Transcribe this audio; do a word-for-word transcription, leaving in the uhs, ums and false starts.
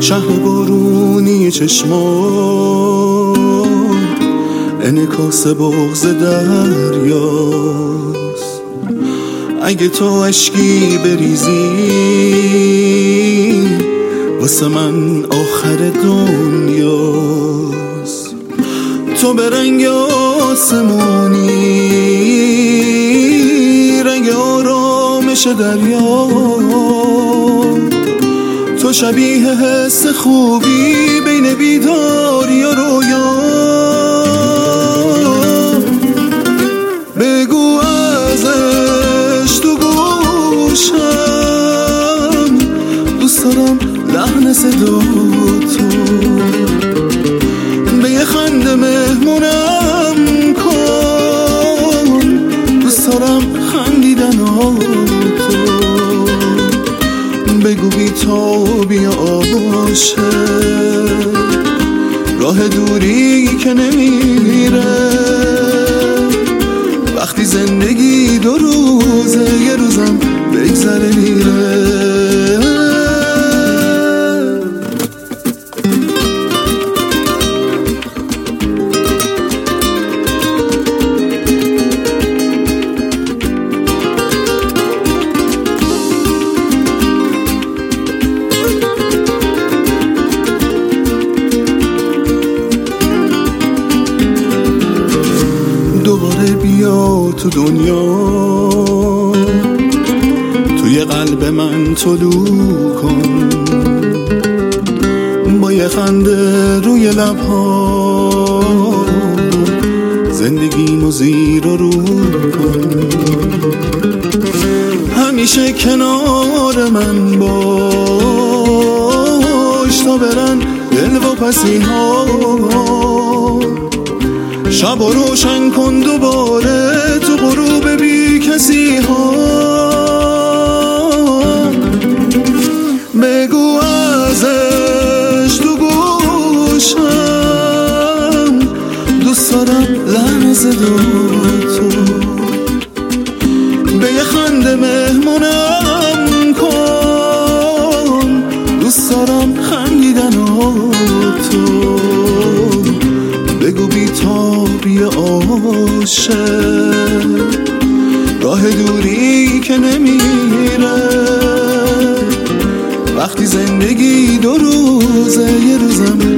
شهر بارونی چشمان انعکاس بغض دریاست. اگه تو اشکی بریزی واسه من آخر دنیاست. تو به رنگ آسمونی رنگ آرامش دریا، تو شبیه حس خوبی بین بیداری و رویا. بگو ازش تو گوشم دوست دارم لحن صدا تو، به یه خنده مهمونم کن، دوست دارم خندیدن تو. بگو بی تابی عاشق راه دوری که نمیره، وقتی زندگی دو روزه یه روزم بگذره میره. دوباره بیا تو دنیا، توی قلب من طلوع کن، با یه خنده روی لبها زندگیمو زیر و رو کن. همیشه کنار من باش تا برن دل و پسی ها، شب و روشن کن دوباره تو غروب بی کسی ها. بگو ازش تو گوشم دوست دارم لحن صدا تو، به یه خنده مهمونم کن، دوست دارم خندیدن تو. بگو بی تابی عاشق راه دوری که نمیره، وقتی زندگی دو روزه یه روزم